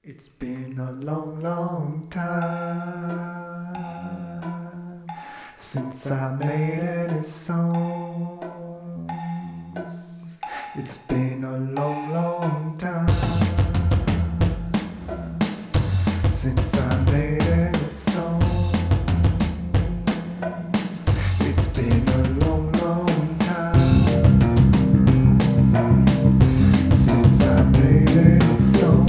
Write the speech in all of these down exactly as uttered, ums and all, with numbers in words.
It's been a long, long time since I made any songs. It's been a long, long time since I made any songs. It's been a long, long time since I made any songs.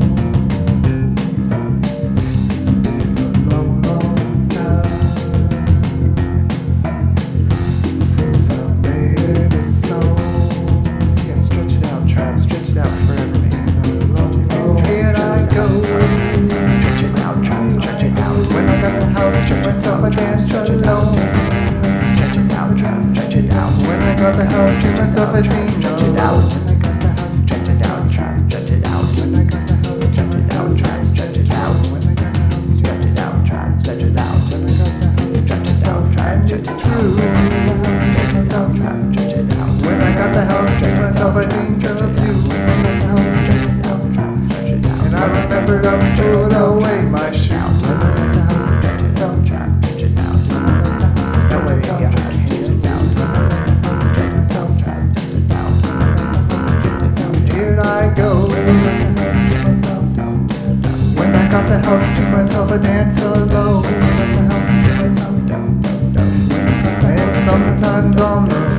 Stretch it out, stretch it out, try to stretch it out. When I got the house to myself, I sing. Stretch it out, stretch it out, try to stretch it out. When I got the house, stretch it out, try to stretch it out. When I got the house, stretch it out, try to stretch it out. When I got the house, stretch it out, try to stretch it out. Stretch it out, try to stretch it out. When I got the house to myself, I think of you. When I got the house, stretch it out, try to stretch it out. And I remembered us put away my shoe. When I got the house to myself, I dance alone. When I got the house to myself, down, down, down. And sometimes on the